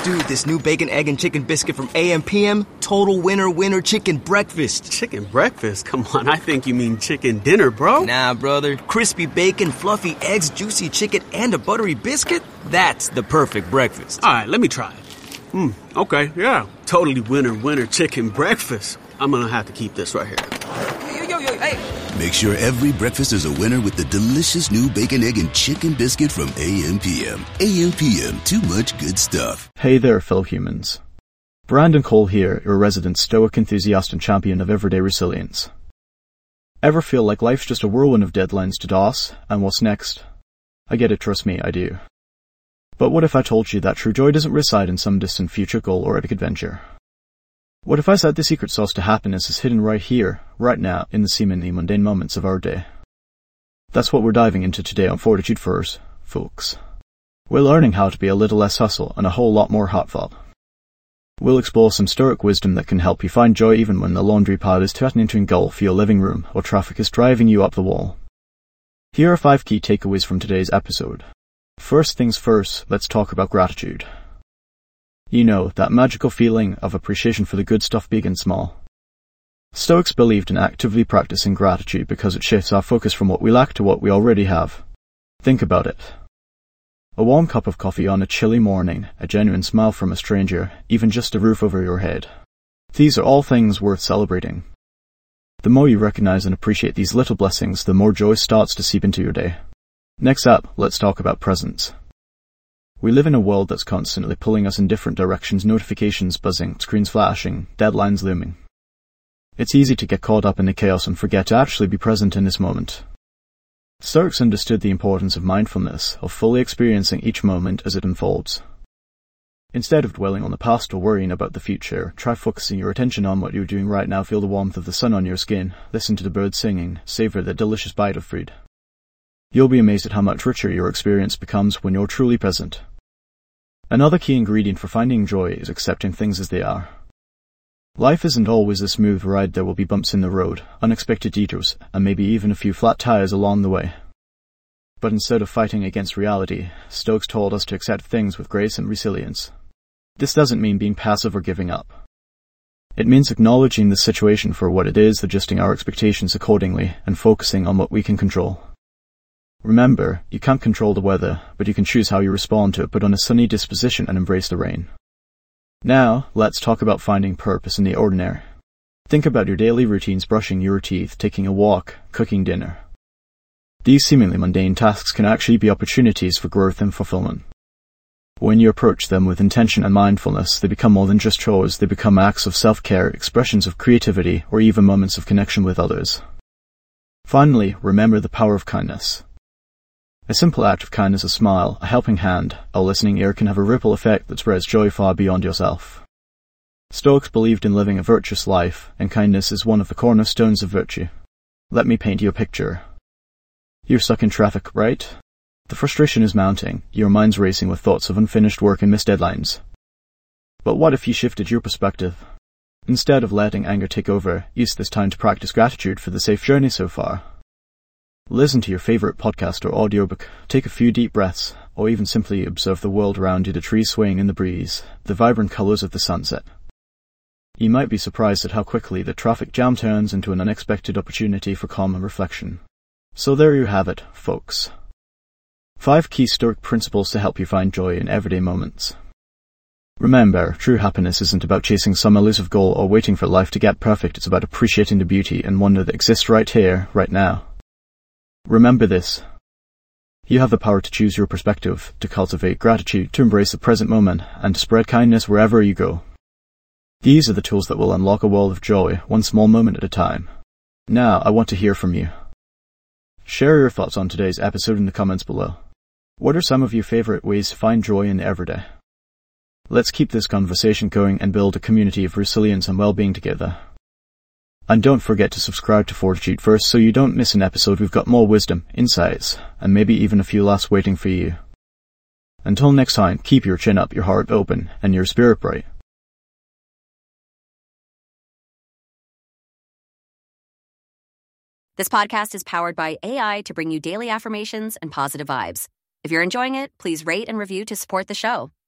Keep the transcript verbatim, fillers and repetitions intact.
Dude, this new bacon, egg, and chicken biscuit from A M P M, total winner, winner chicken breakfast. Chicken breakfast? Come on, I think you mean chicken dinner, bro. Nah, brother. Crispy bacon, fluffy eggs, juicy chicken, and a buttery biscuit? That's the perfect breakfast. All right, let me try it. Hmm, okay, yeah. Totally winner, winner chicken breakfast. I'm gonna have to keep this right here. Yo, yo, yo, hey. Make sure every breakfast is a winner with the delicious new bacon, egg, and chicken biscuit from A M P M. A M P M, too much good stuff. Hey there, fellow humans. Brandon Cole here, your resident stoic enthusiast and champion of everyday resilience. Ever feel like life's just a whirlwind of deadlines to DOS, and what's next? I get it, trust me, I do. But what if I told you that true joy doesn't reside in some distant future goal or epic adventure? What if I said the secret sauce to happiness is hidden right here, right now, in the seemingly mundane moments of our day? That's what we're diving into today on Fortitude First, folks. We're learning how to be a little less hustle and a whole lot more heartfelt. We'll explore some stoic wisdom that can help you find joy even when the laundry pile is threatening to engulf your living room or traffic is driving you up the wall. Here are five key takeaways from today's episode. First things first, let's talk about gratitude. You know, that magical feeling of appreciation for the good stuff big and small. Stoics believed in actively practicing gratitude because it shifts our focus from what we lack to what we already have. Think about it. A warm cup of coffee on a chilly morning, a genuine smile from a stranger, even just a roof over your head. These are all things worth celebrating. The more you recognize and appreciate these little blessings, the more joy starts to seep into your day. Next up, let's talk about presence. We live in a world that's constantly pulling us in different directions, notifications buzzing, screens flashing, deadlines looming. It's easy to get caught up in the chaos and forget to actually be present in this moment. Stoics understood the importance of mindfulness, of fully experiencing each moment as it unfolds. Instead of dwelling on the past or worrying about the future, try focusing your attention on what you're doing right now. Feel the warmth of the sun on your skin, listen to the birds singing, savor the delicious bite of food. You'll be amazed at how much richer your experience becomes when you're truly present. Another key ingredient for finding joy is accepting things as they are. Life isn't always a smooth ride. There will be bumps in the road, unexpected detours, and maybe even a few flat tires along the way. But instead of fighting against reality, Stoics told us to accept things with grace and resilience. This doesn't mean being passive or giving up. It means acknowledging the situation for what it is, adjusting our expectations accordingly, and focusing on what we can control. Remember, you can't control the weather, but you can choose how you respond to it. Put on a sunny disposition and embrace the rain. Now, let's talk about finding purpose in the ordinary. Think about your daily routines: brushing your teeth, taking a walk, cooking dinner. These seemingly mundane tasks can actually be opportunities for growth and fulfillment. When you approach them with intention and mindfulness, they become more than just chores. They become acts of self-care, expressions of creativity, or even moments of connection with others. Finally, remember the power of kindness. A simple act of kindness, a smile, a helping hand, a listening ear can have a ripple effect that spreads joy far beyond yourself. Stoics believed in living a virtuous life, and kindness is one of the cornerstones of virtue. Let me paint you a picture. You're stuck in traffic, right? The frustration is mounting, your mind's racing with thoughts of unfinished work and missed deadlines. But what if you shifted your perspective? Instead of letting anger take over, use this time to practice gratitude for the safe journey so far. Listen to your favorite podcast or audiobook, take a few deep breaths, or even simply observe the world around you, the trees swaying in the breeze, the vibrant colors of the sunset. You might be surprised at how quickly the traffic jam turns into an unexpected opportunity for calm and reflection. So there you have it, folks. Five key Stoic principles to help you find joy in everyday moments. Remember, true happiness isn't about chasing some elusive goal or waiting for life to get perfect. It's about appreciating the beauty and wonder that exists right here, right now. Remember this. You have the power to choose your perspective, to cultivate gratitude, to embrace the present moment, and to spread kindness wherever you go. These are the tools that will unlock a world of joy, one small moment at a time. Now, I want to hear from you. Share your thoughts on today's episode in the comments below. What are some of your favorite ways to find joy in the everyday? Let's keep this conversation going and build a community of resilience and well-being together. And don't forget to subscribe to Fortitude First so you don't miss an episode. We've got more wisdom, insights, and maybe even a few laughs waiting for you. Until next time, keep your chin up, your heart open, and your spirit bright. This podcast is powered by A I to bring you daily affirmations and positive vibes. If you're enjoying it, please rate and review to support the show.